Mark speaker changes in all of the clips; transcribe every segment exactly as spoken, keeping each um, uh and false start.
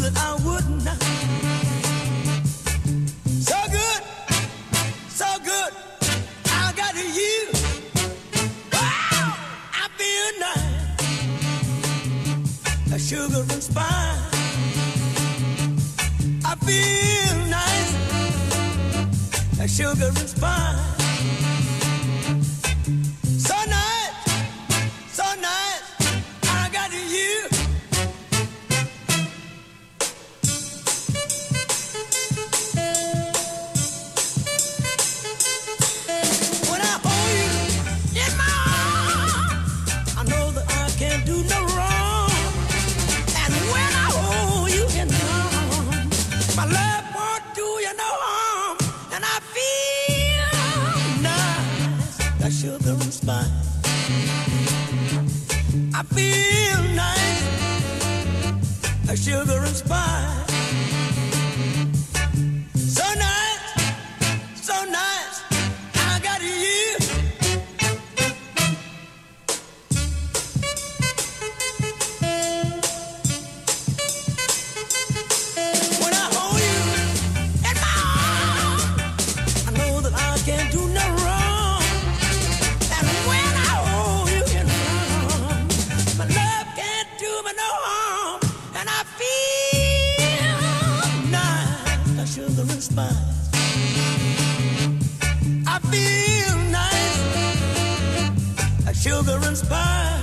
Speaker 1: that I would not. So good, so good, I got you. Wow, I feel nice, a sugar and spice. I feel nice, a sugar and spice. So nice, so nice, I got you. When I hold you in my arms, I know that I can't do no wrong. And when I hold you in my arms, my love won't do you no harm. And I feel nice, like sugar and spice. I feel nice, like sugar and spice. So nice, so nice, I got you. When I hold you in my arms, I know that I can't do no wrong. And when I hold you in my arms, my love can't do me no harm. And I feel nice, like sugar and spice. I feel nice, like sugar and spice.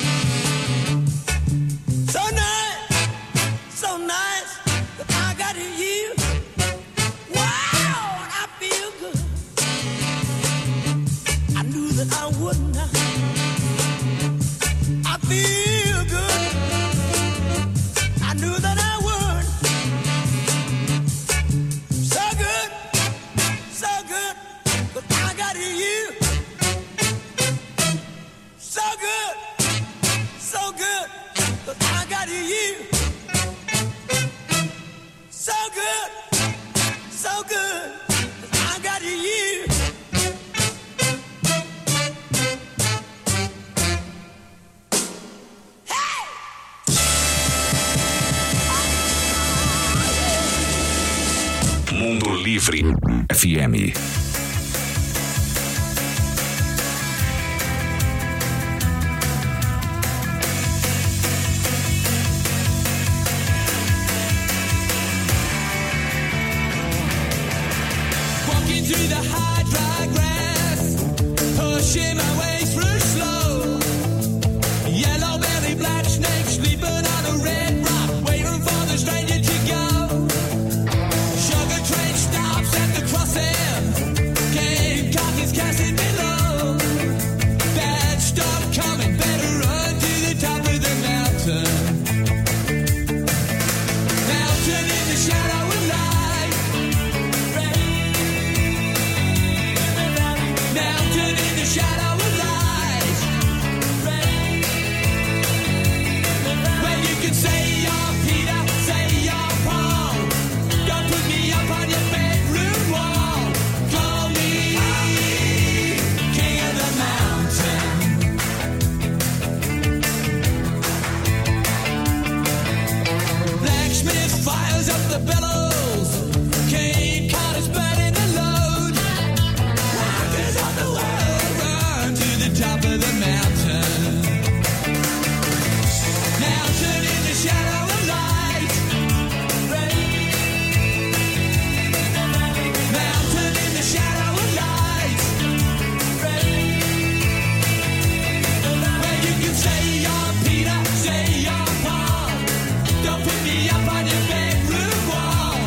Speaker 1: So nice, so nice, that I got you. Wow, and I feel good. I knew that I would not. I feel good. I knew that I would. So good, so good, but I got you. So good, so good, but I got you. So good, so good, but I got you. Hey!
Speaker 2: Mundo Livre F M.
Speaker 3: Walking through the high, dry grass, pushing my way through slow. Yellow belly, black snake, sleeping on a red rock, waiting for the stranger to go. Sugar train stops at the crossing, Cape Cock is casting below. Bad stuff coming, better run to the top of the mountain. Mountain in the shadow of light. Mountain in the shadow of light. Well, you can say you're Peter, say you're Paul. Don't put me up on your bedroom wall. Call me king of the mountain. Blacksmith fires up the bellows. Cape Cod is burning the load. Rockers of the world run to the top of the mountain. Mountain in the shadow of light. Mountain in the shadow of light. Well, you can say you're Peter, say you're Paul. Don't put me up on your bedroom wall.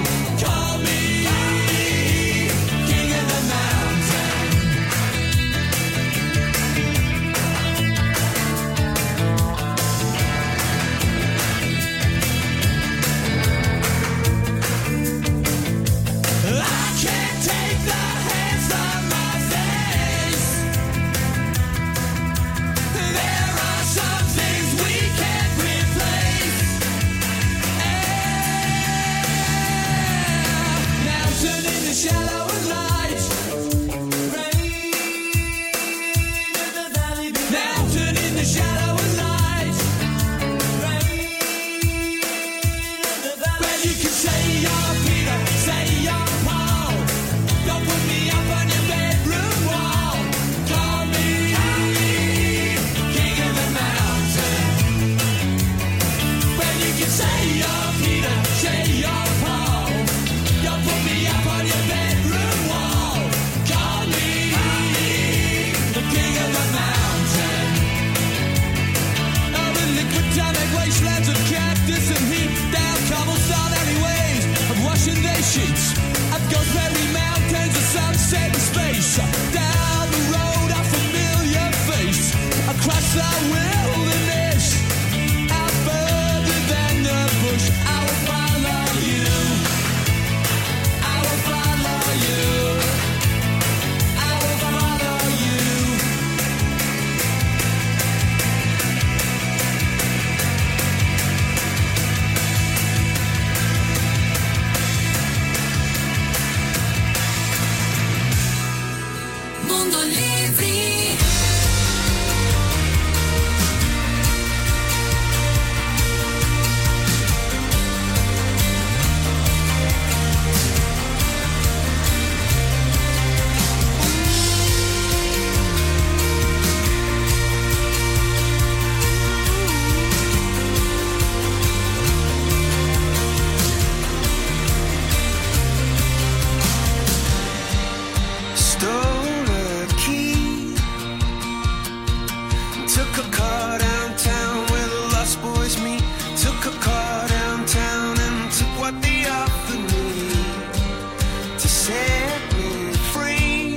Speaker 4: offered me to set me free.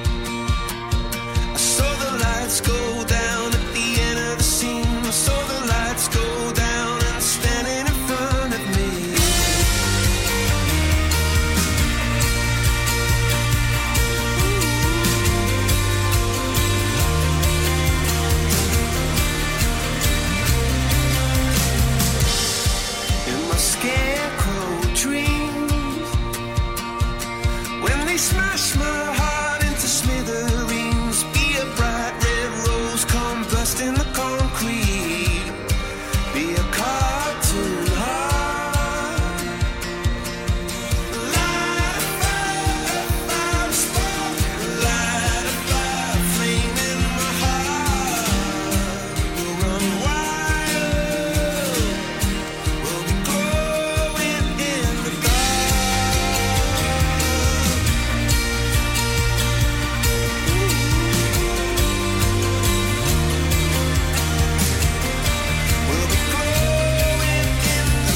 Speaker 4: I saw the lights go down at the end of the scene. I saw the lights go down and standing in front of me. In my scarecrow dreams, when they smash my heart into smithereens, be a bright red rose come busting the concrete, be a cartoon heart. Light a fire, fire spark, light a fire, flame in my heart. We'll run wild, we'll be glowing in the dark. We'll be glowing in the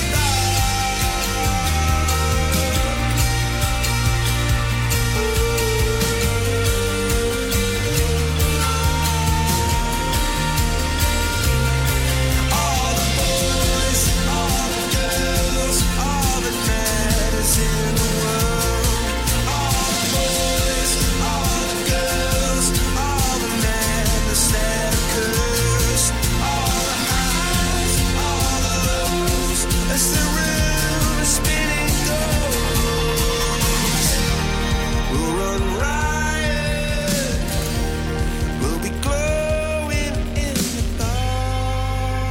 Speaker 4: all the boys, all the girls, all that matters in the world. All the boys, all the girls, all the madness that occurs. All the highs, all the lows, as the room is spinning goes. We'll run riot, we'll be glowing in the dark.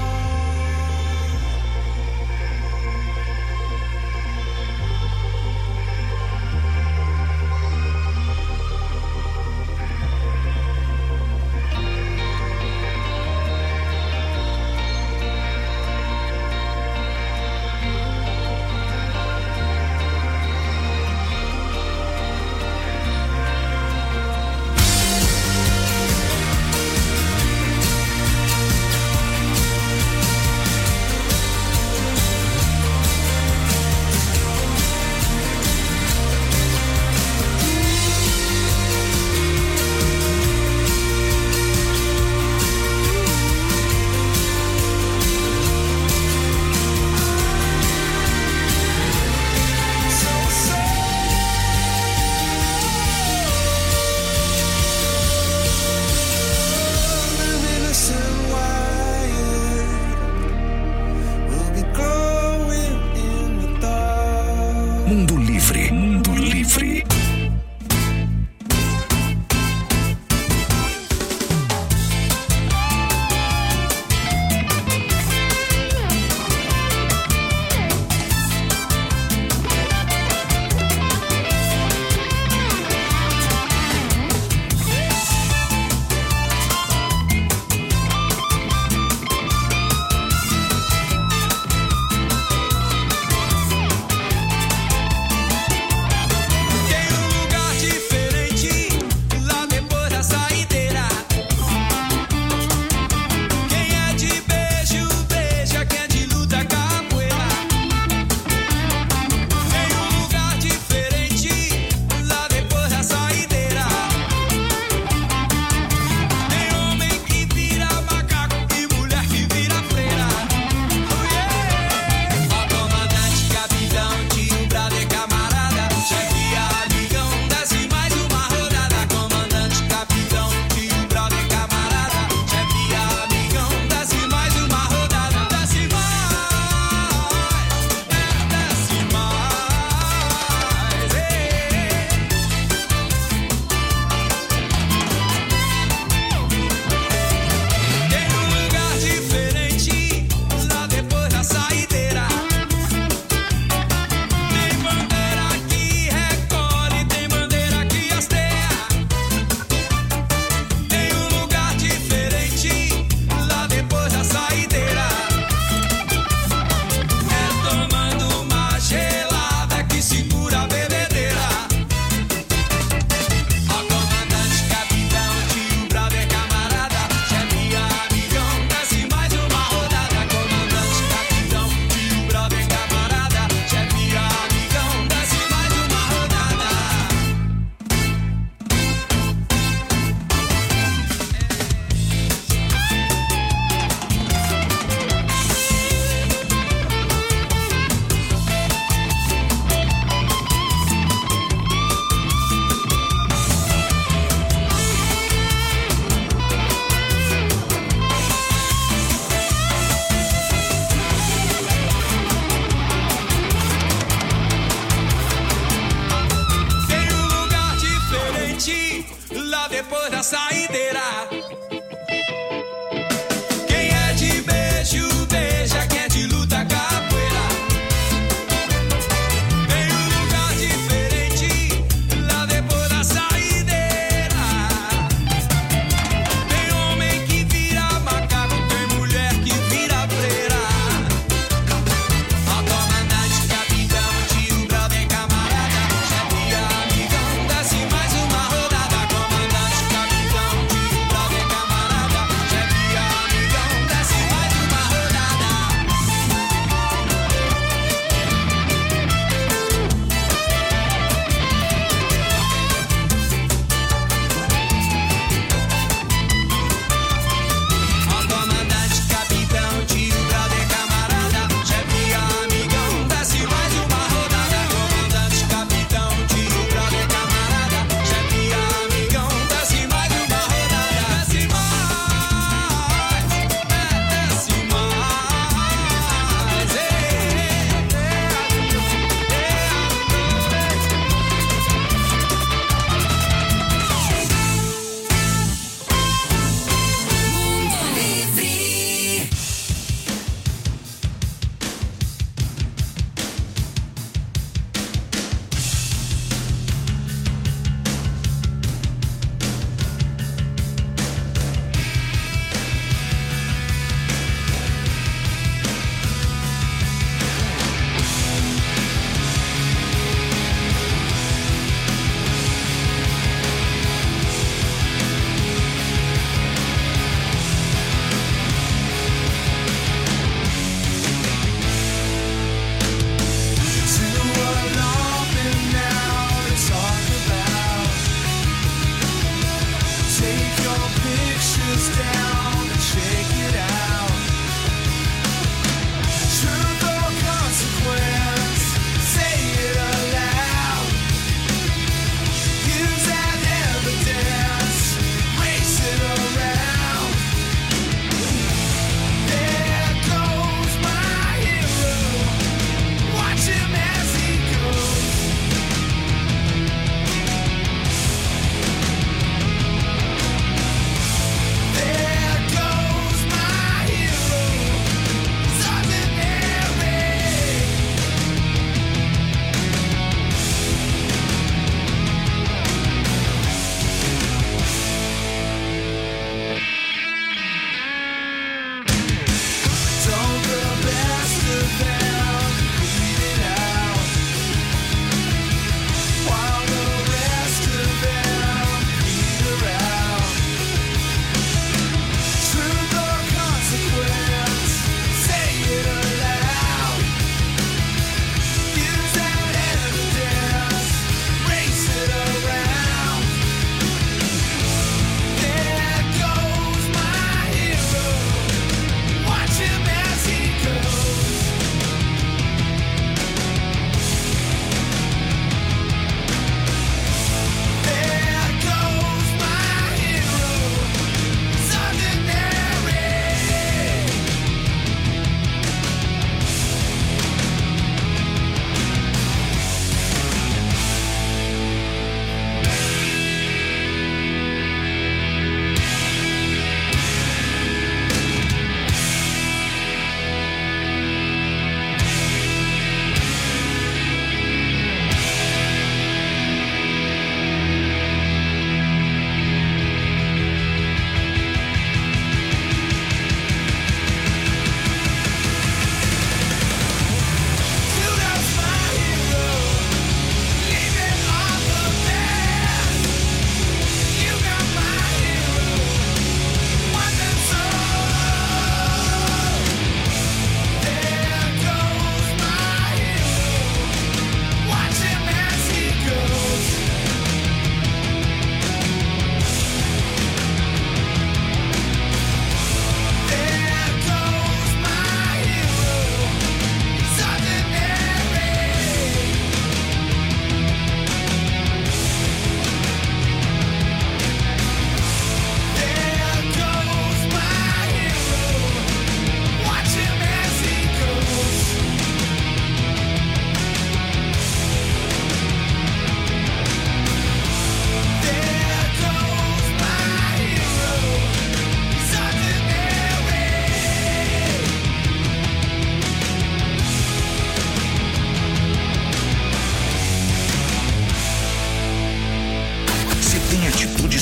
Speaker 4: Luminous and wired, we'll be glowing in the dark.
Speaker 2: Mundo Livre, Mundo Livre.
Speaker 4: We'll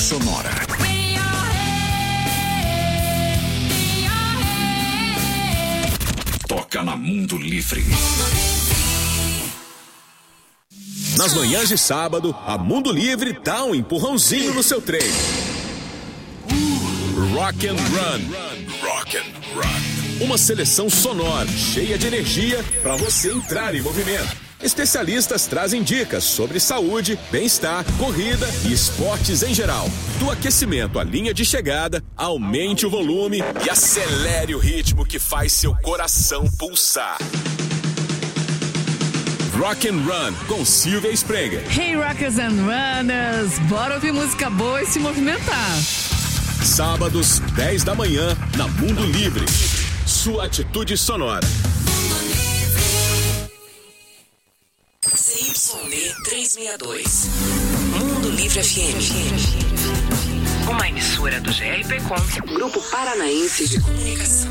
Speaker 2: sonora. Toca na Mundo Livre.
Speaker 5: Nas manhãs de sábado, a Mundo Livre dá um empurrãozinho no seu treino. Rock and Run. Rock and Run. Uma seleção sonora, cheia de energia para você entrar em movimento. Especialistas trazem dicas sobre saúde, bem-estar, corrida e esportes em geral. Do aquecimento à linha de chegada, aumente o volume e acelere o ritmo que faz seu coração pulsar. Rock and Run com Silvia Sprenger.
Speaker 6: Hey Rockers and Runners, bora ouvir música boa e se movimentar.
Speaker 5: Sábados, dez da manhã, na Mundo Livre. Sua atitude sonora.
Speaker 7: C Y D trezentos e sessenta e dois. Mundo Livre F M. Uma emissora do G R P Com, Grupo Paranaense de Comunicação.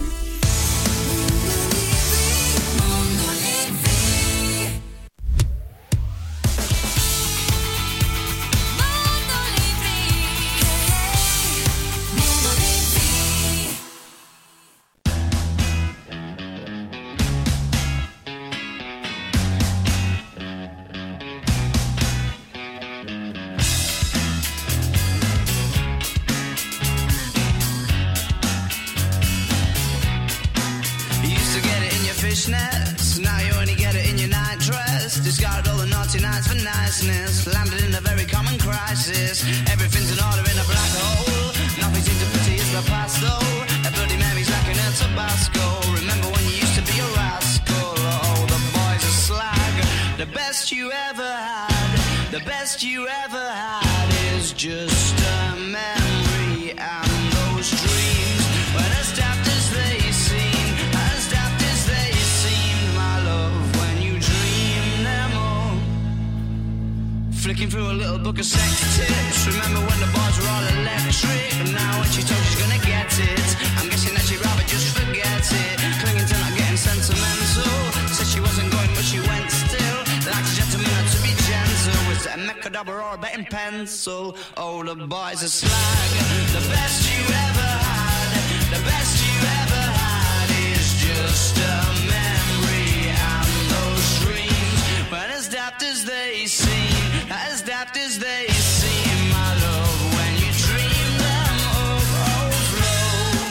Speaker 4: Fishnets, now you only get it in your night dress. Discarded all the naughty nights for niceness. Landed in a very common crisis. Everything's in order in a black hole. Nothing seems to pity is the past though. A bloody memory's lacking in Tabasco. Remember when you used to be a rascal? Oh, the boys are slag. The best you ever had, the best you ever had is just a memory. And those dreams, when as daft as they seem, as daft as they seem, my love, when you dream them all. Flicking through a little book of sex tips. Remember when the bars were all electric? And now when she told she's gonna get it, I'm guessing that she'd rather just forget it. Clinging to not getting sentimental. Said she wasn't going but she went still. Like a gentleman had to be gentle. Was it a Mechadabra or a betting pencil? Oh, the boys are slag. The best you ever had, the best you ever had is just a memory. And those dreams, when as daft as they seem, as daft as they seem, my love, when you dream them overflow.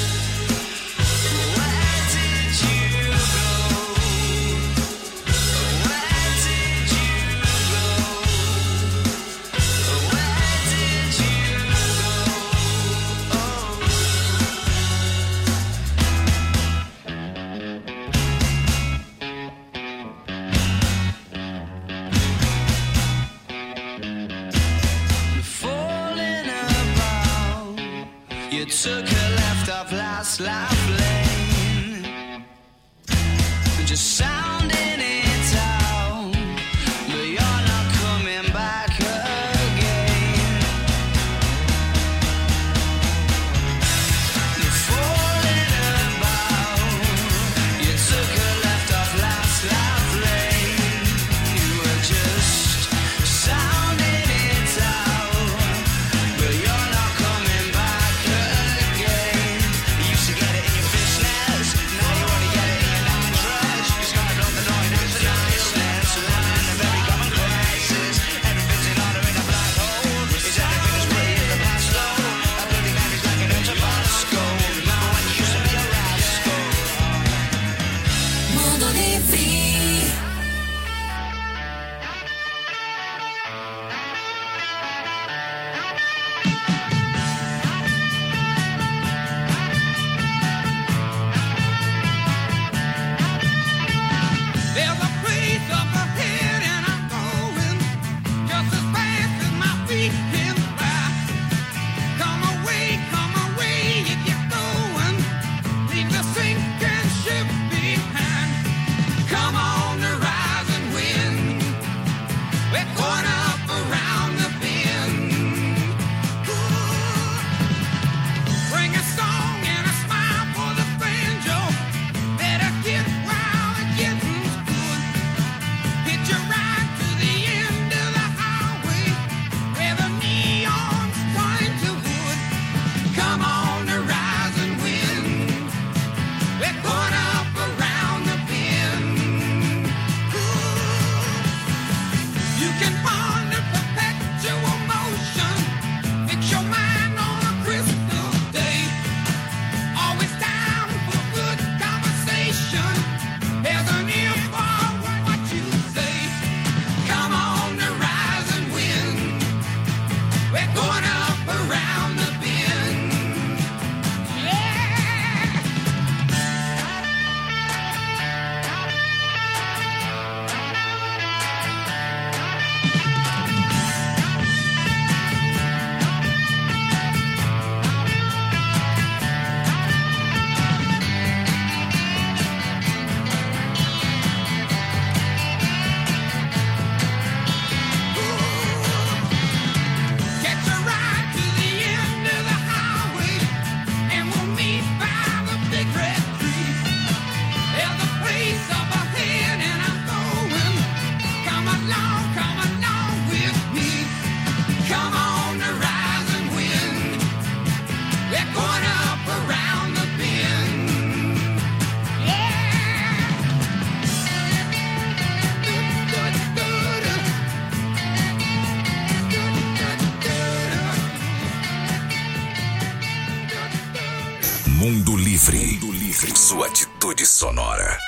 Speaker 4: Where did you go? Where did you go? Where did you go? Oh. Falling about, you took a left off last life lane, just sounding it out, but you're not coming back again. Falling about, you took a left off last life lane, you were just sounding it out, but you're not coming back again. You used to get it in
Speaker 3: can ponder perpetual motion. Fix your mind on a crystal day. Always down for good conversation. There's an ear for what you say. Come on the rise and win. We're going up around the bend. Yeah. Catch a ride to the end of the highway, and we'll meet by the big red tree. There's a place up ahead, and I'm going. Come along, come along with me. Come on the rise and win. We're going up around the bend.
Speaker 2: Mundo Livre. Mundo Livre. Sua atitude sonora.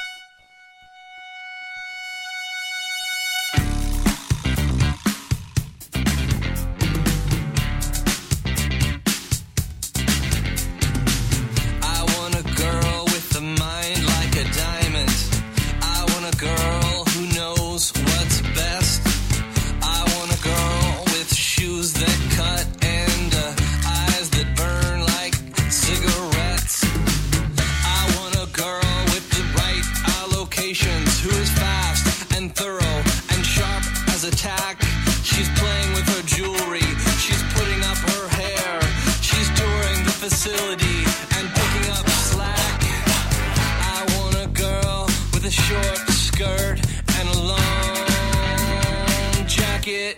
Speaker 4: I want a girl with a mind like a diamond. I want a girl who knows what's best. I want a girl with shoes that cut and uh, eyes that burn like cigarettes. I want a girl with the right allocations, who is fast and thorough and sharp as a tack. She's playing with her jewelry, she's putting up her hair, she's touring the facility and picking up slack. I want a girl with a short skirt and a long jacket.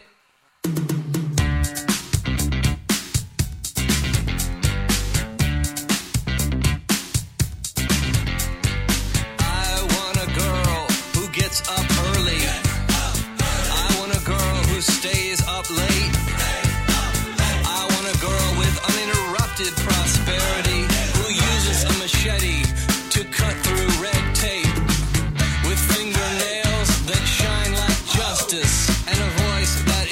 Speaker 4: I want a girl who gets up early. I want a girl who stays up late. I want a girl with uninterrupted prosperity, who uses a machete to cut through red tape, with fingernails that shine like justice and a voice that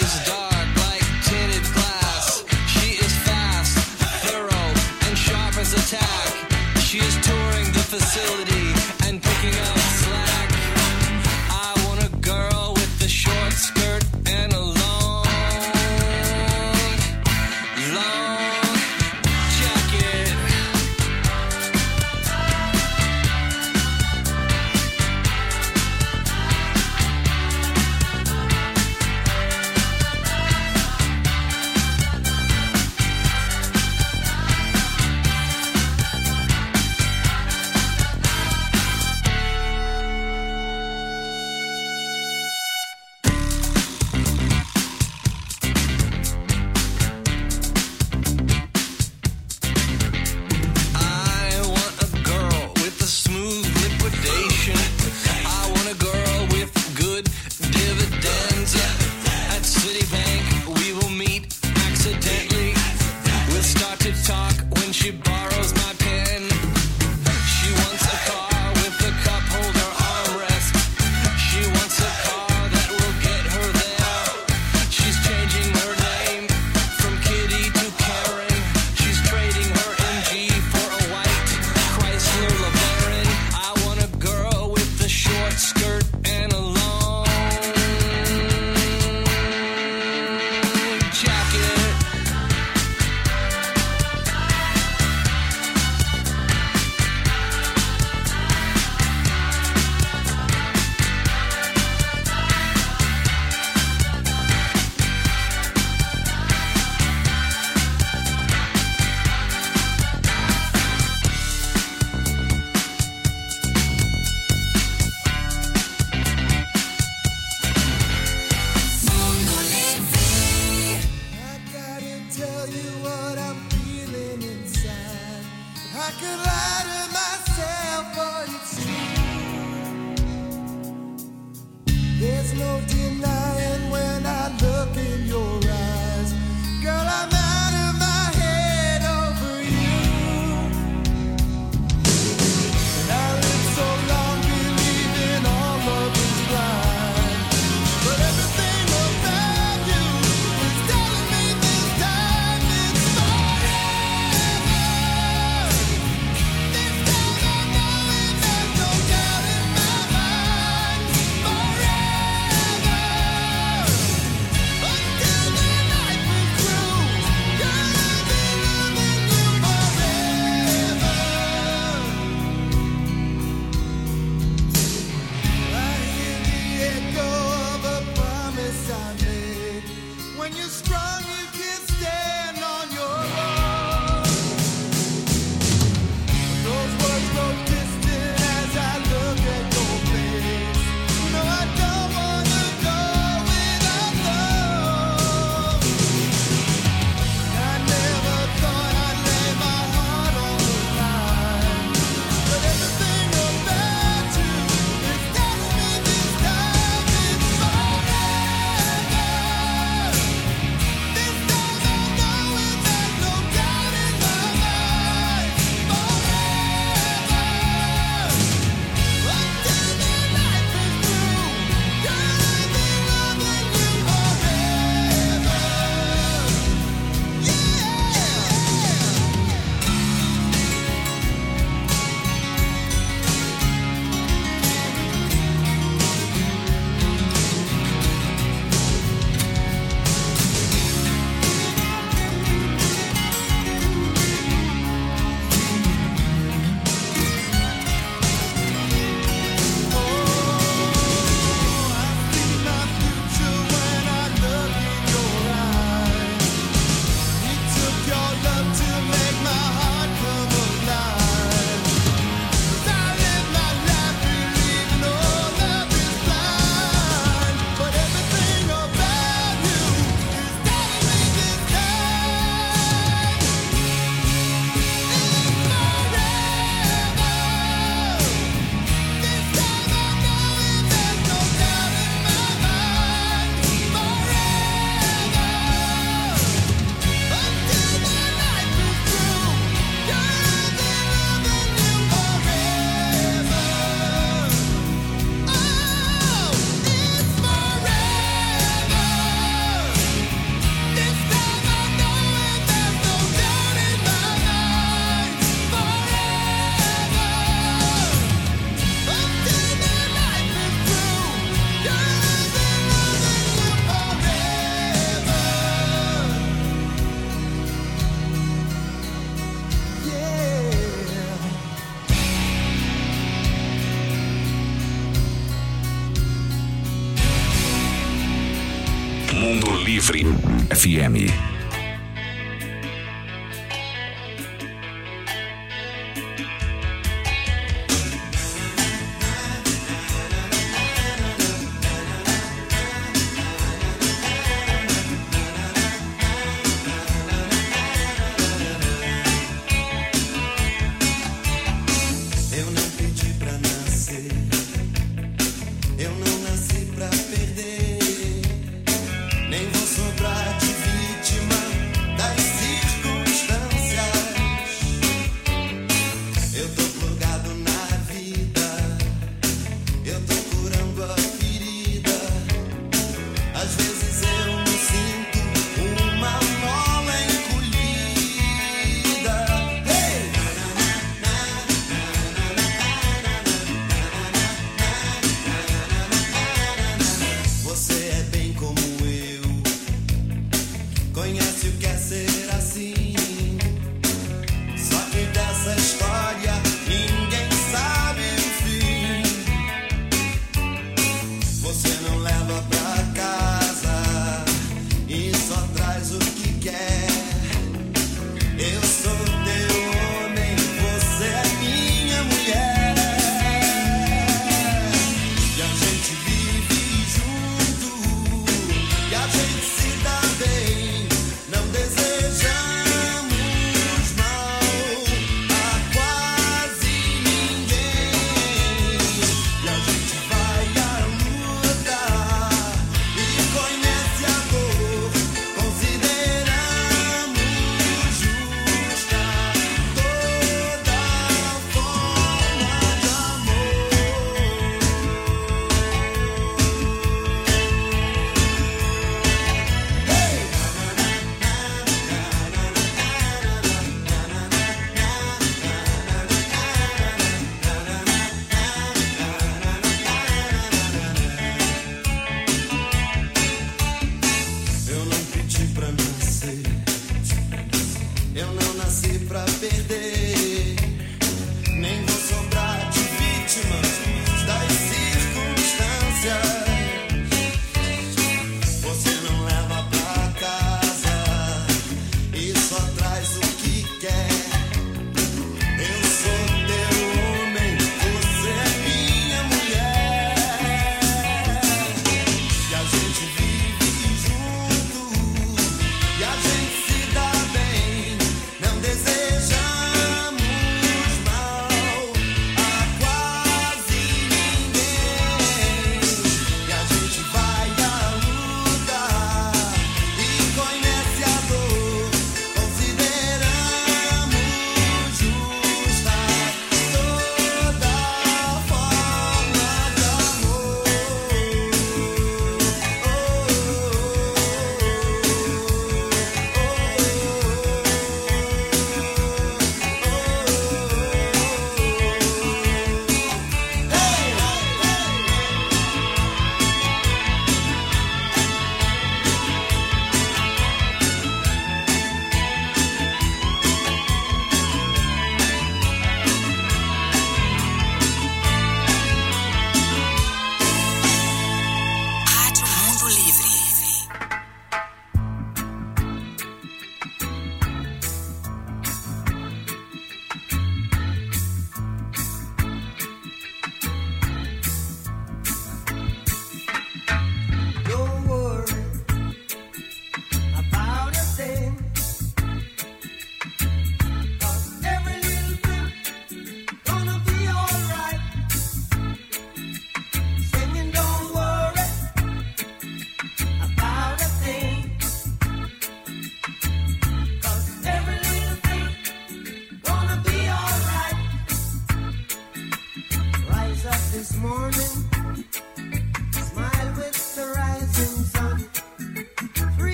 Speaker 2: Mundo Livre F M.
Speaker 4: Você não leva pra casa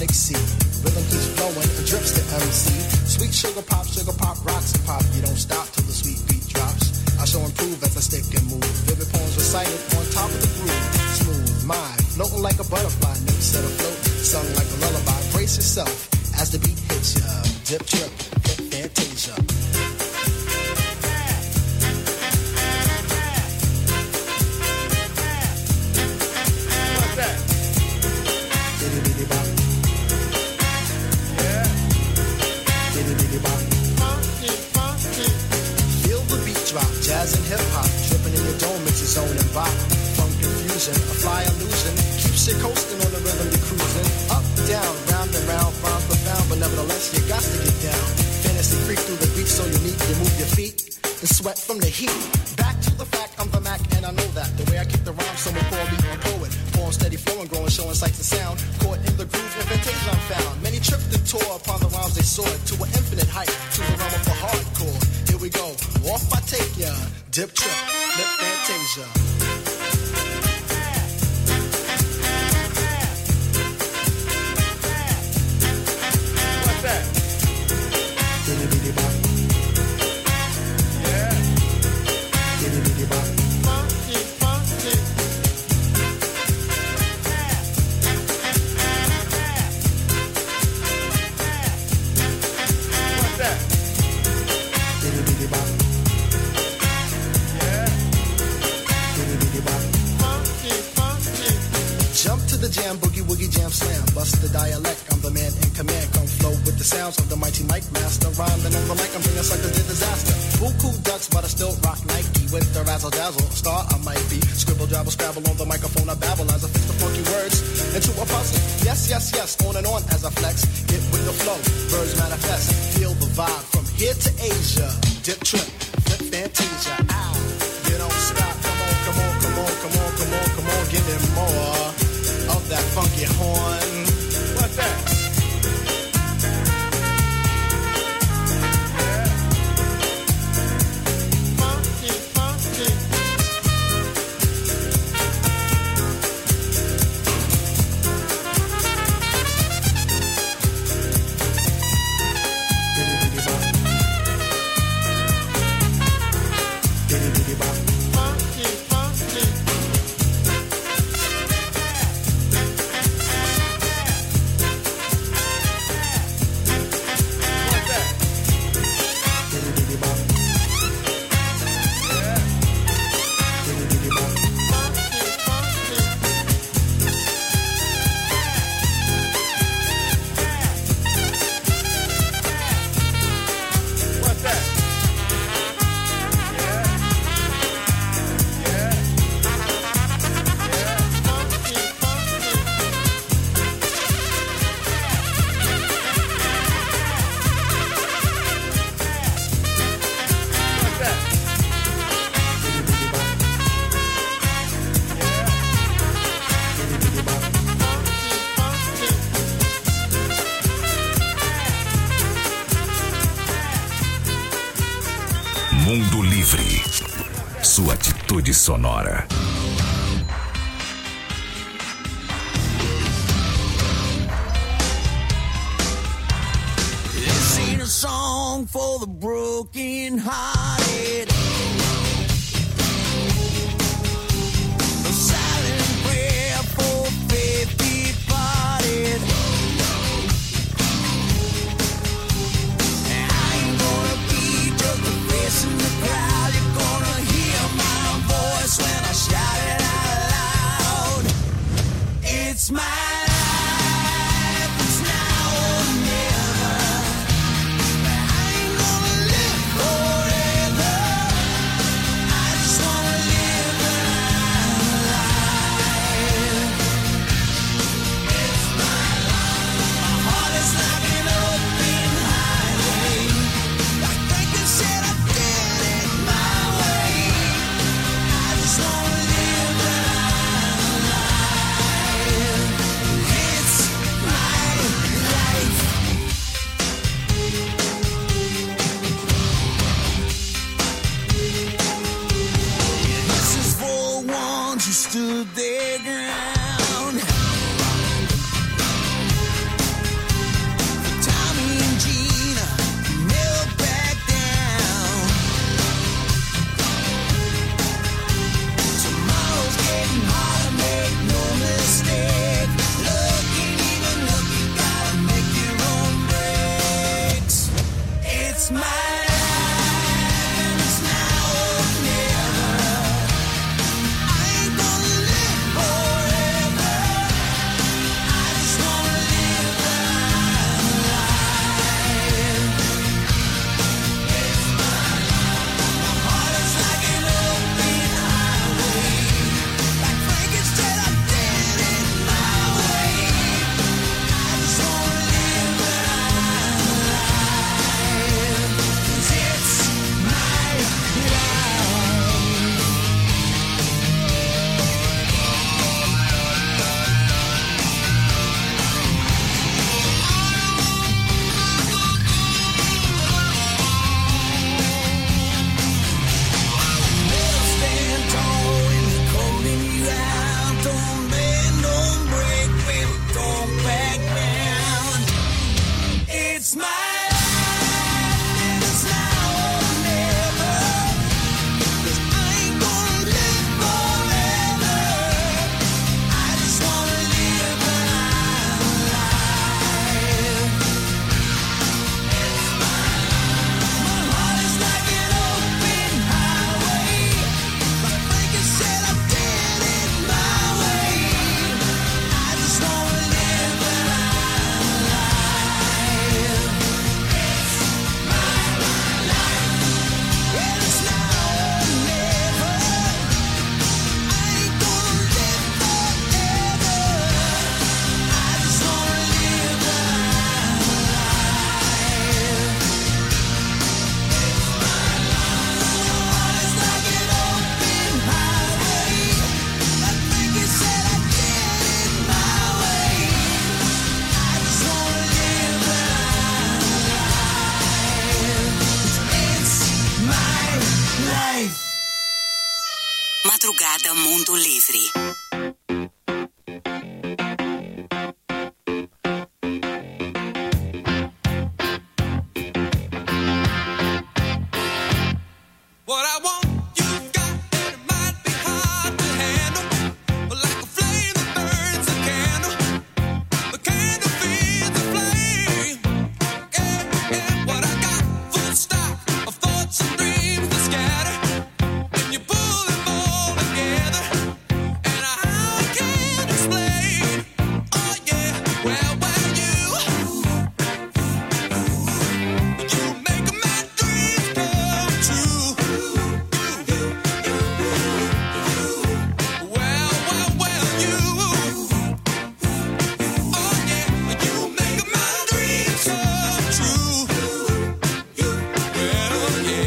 Speaker 8: exotic sea. Rhythm keeps flowing and drips to M C. Sweet sugar pop, sugar pop, rocks and pop. You don't stop till the sweet beat drops. I shall improve as I stick and move. Vivid poems recited on top of the groove. Smooth mind, floating like a butterfly. Notes set afloat, sung like a lullaby. Brace yourself as the beat hits ya. Dip, trip, hip, fantasia.
Speaker 3: What's that?
Speaker 8: Diddy diddy bop.
Speaker 3: Yeah.
Speaker 8: Diddy diddy bop.
Speaker 3: Funky, funky.
Speaker 8: Feel the beat drop, jazz and hip hop. Dripping in your dome, it's your zone and bop. Funk confusion, a fly illusion. Keeps you coasting on the rhythm you're cruising. Up, down, round and round, rhymes profound, but nevertheless you got to get down. Fantasy creep through the beat so unique, you move your feet and sweat from the heat. Back to the fact, I'm the Mac and I know that. The way I kick the rhyme, someone call me a poet. Poem steady flowing, growing, showing sights and sound. Caught in the groove, invitation I'm found. Many tripped and tore upon the rhymes they soared to an infinite height, to the realm of the hardcore. Here we go, off I take ya. Dip trip, lip fantasia.
Speaker 3: What's that?
Speaker 8: Diddy diddy bop.
Speaker 3: Yeah.
Speaker 8: Diddy diddy bop.
Speaker 3: Funky, funky. What's that?
Speaker 8: Diddy diddy bop.
Speaker 3: Yeah.
Speaker 8: Diddy diddy bop.
Speaker 3: Funky, funky.
Speaker 8: Jump to the jam, boogie woogie jam slam. Bust the dialect, I'm the man in command. Come flow with the sounds of the mighty mic master. Rhyming on the mic, I'm bringing suckers to disaster. Buku ducks, but I still rock Nike. With the razzle dazzle, star I might be. Scribble, drabble, scrabble on the microphone, I babble as I fix the funky words into a puzzle. Yes, yes, yes, on and on as I flex. Get with the flow, birds manifest. Feel the vibe from here to Asia. Dip trip, flip fantasia. Ow, you don't stop. Come on, come on, come on, come on, come on, come on. Give it more of that funky horn.
Speaker 3: What's that? Yeah. Funky, funky.
Speaker 8: Diddy diddy bop. Diddy diddy bop.
Speaker 3: Funky, funky. What's that?
Speaker 8: Diddy diddy bop.
Speaker 3: Yeah.
Speaker 8: Diddy diddy bop.
Speaker 3: Funky, funky. What's that? Yeah. Yeah. Yeah. Funky, funky. What's that?
Speaker 8: Diddy diddy bop.
Speaker 3: Yeah.
Speaker 8: Diddy diddy bop.
Speaker 3: Funky, funky.
Speaker 2: Mundo Livre. Sua atitude sonora.
Speaker 1: This ain't a song for the broken hearted. A silent prayer for faith departed. I ain't gonna be just a face in the crowd. You're gonna hear my voice when I shout it out loud. It's my life, it's now or never. I ain't gonna live forever. I just wanna live when I'm alive. It's my life. My heart is like an open highway. Like Franklin said, I did it my way. I just wanna live when I'm alive. It's my life. This is for ones who stood their ground.
Speaker 7: Madrugada Mundo Livre.
Speaker 3: What I want, you've got, and it might be hard to handle. But like a flame that burns a candle, the candle feeds the flame. Yeah, yeah, what I got, full stock of thoughts and dreams that scatter. And you pull them all together, and I can't explain. Oh yeah, well, well, you, you make my dreams come true. Well, well, well, you, oh yeah, you make my dreams come true. Well, yeah,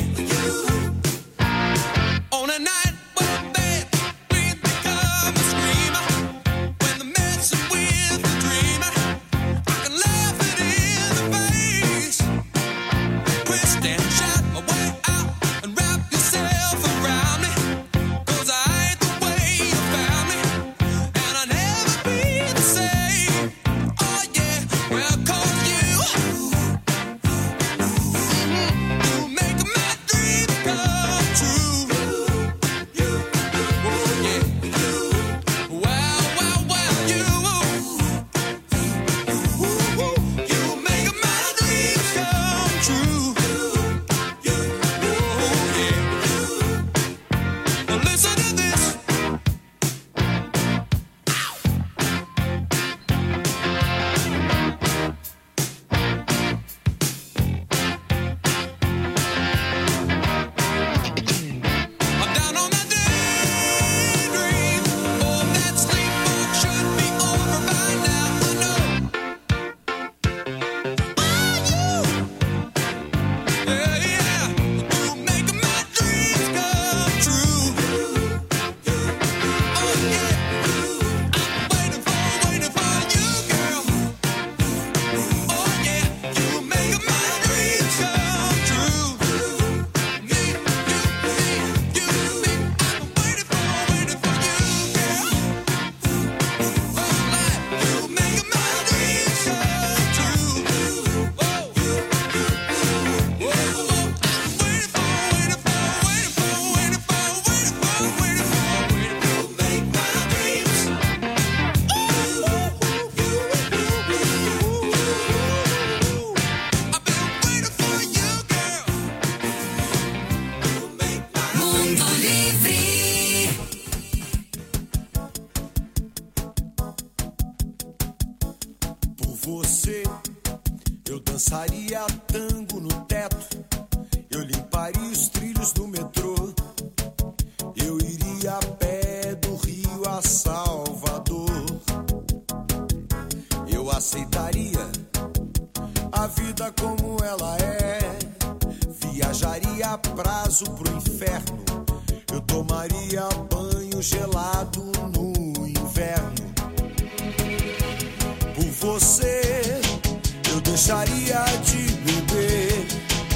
Speaker 3: on a night when bad dreams become a screamer, when the messing with the dreamer, I can laugh it in the face. Twist and shout my way out and wrap yourself around me. 'Cause I ain't the way you found me, and I'll never be the same. Oh yeah, well, 'cause you, you make my dreams come true. Oh yeah, well, well, well, you, you make my dreams come true. Oh yeah. Now listen to this. I'm down on my daydream. Oh, that sleepwalk should be over by now. I know. Yeah, yeah. You make my dreams come true. Oh yeah. I'm waiting for, waiting for you, girl. Oh yeah. You make my dreams come true. Me, you, me, you, me. I'm waiting for, waiting for you, girl. Oh, life. You make my dreams come true. Whoa, whoa, whoa. I'm waiting for, waiting for, waiting for, waiting for, waiting for, waiting for, waiting for. Make my dreams. I've been waiting for you, girl. Make my
Speaker 7: Mundo Livre.
Speaker 9: Por você, eu dançaria tango no teto. Eu limparia os trilhos do metrô. Eu iria a pé do Rio a Salvador. Eu aceitaria a vida como ela é. Viajaria a prazo pro inferno. Eu tomaria banho gelado no inverno. Por você, eu deixaria de beber.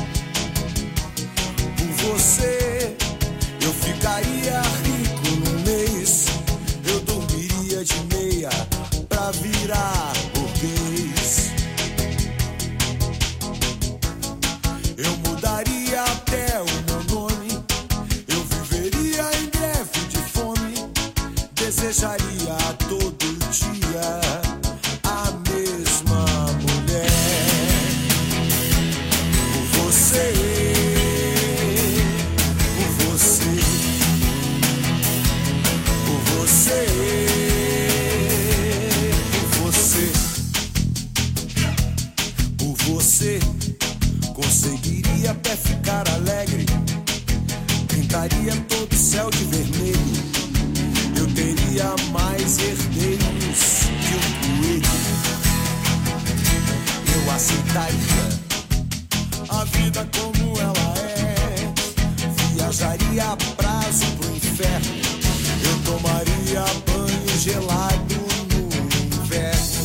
Speaker 9: Por você, eu ficaria rico no mês. Eu dormiria de meia pra virar burguês. Eu mudaria até o meu nome. Eu viveria em greve de fome. Desejaria todo dia a mesma mulher. Por você, por você, por você, por você, por você, conseguiria até ficar alegre. Pintaria todo o céu de vermelho. Eu teria mais herdeiros que um coelho. Eu aceitaria a vida como ela é. Viajaria a prazo pro inferno. Eu tomaria banho gelado no inverno.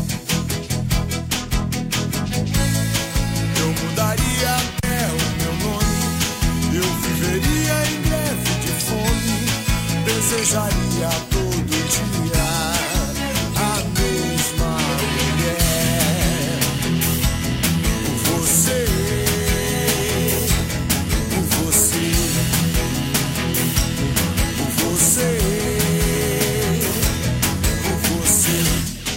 Speaker 9: Eu mudaria até o meu nome. Eu viveria em greve de fome. desejaria todo dia a mesma mulher. Por você, por você, por você, por você.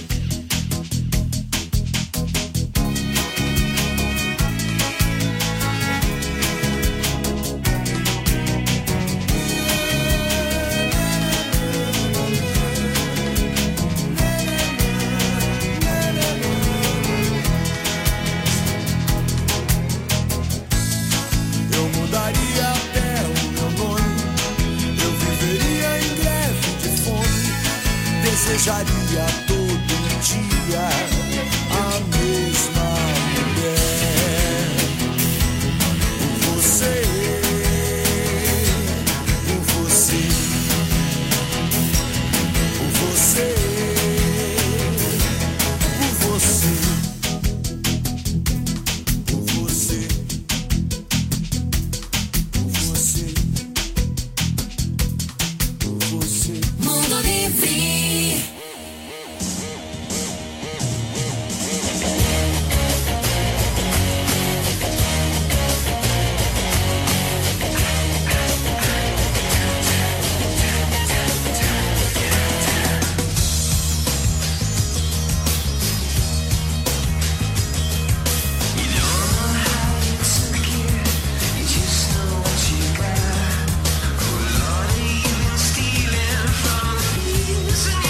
Speaker 9: Eu mudaria até o meu nome, eu viveria em greve de fome, desejaria todo dia a mesma mulher. Por você, por você, por você, por você, por você, por você, por você.
Speaker 10: Mundo Livre.
Speaker 3: Stealing from the peace.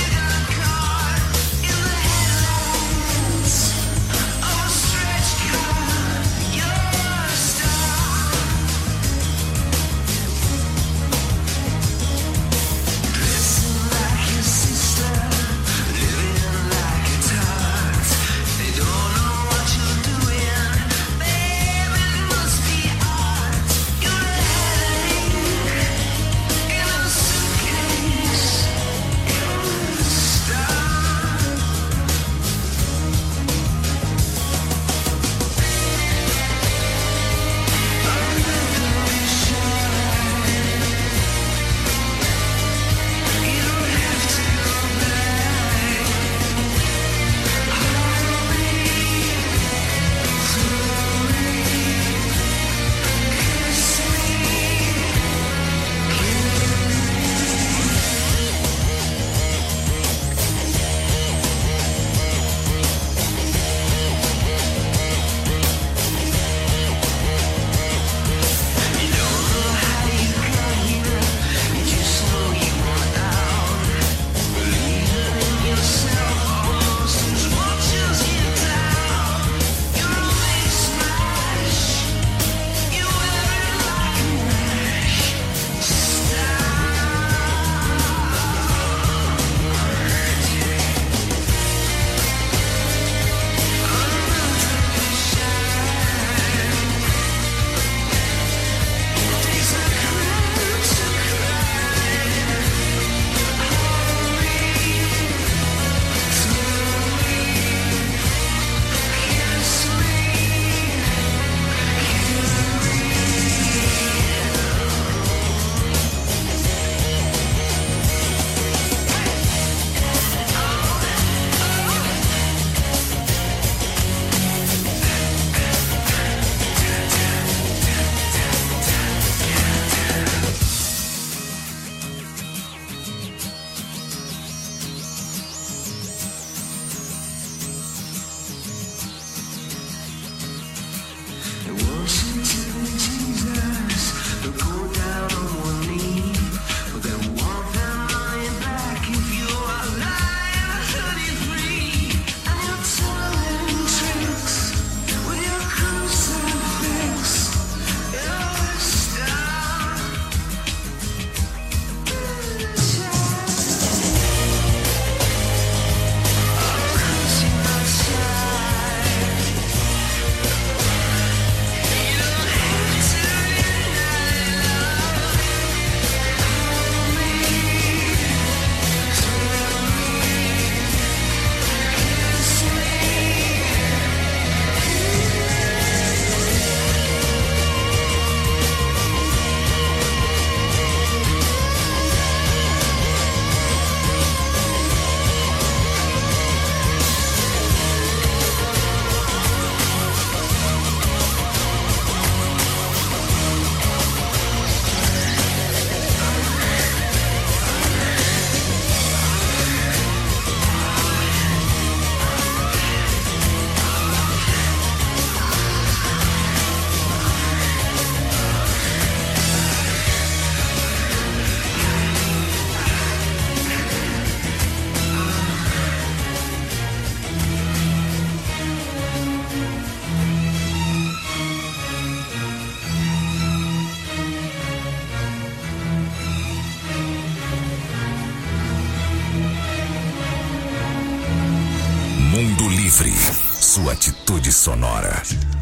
Speaker 2: Mundo Livre, sua atitude sonora.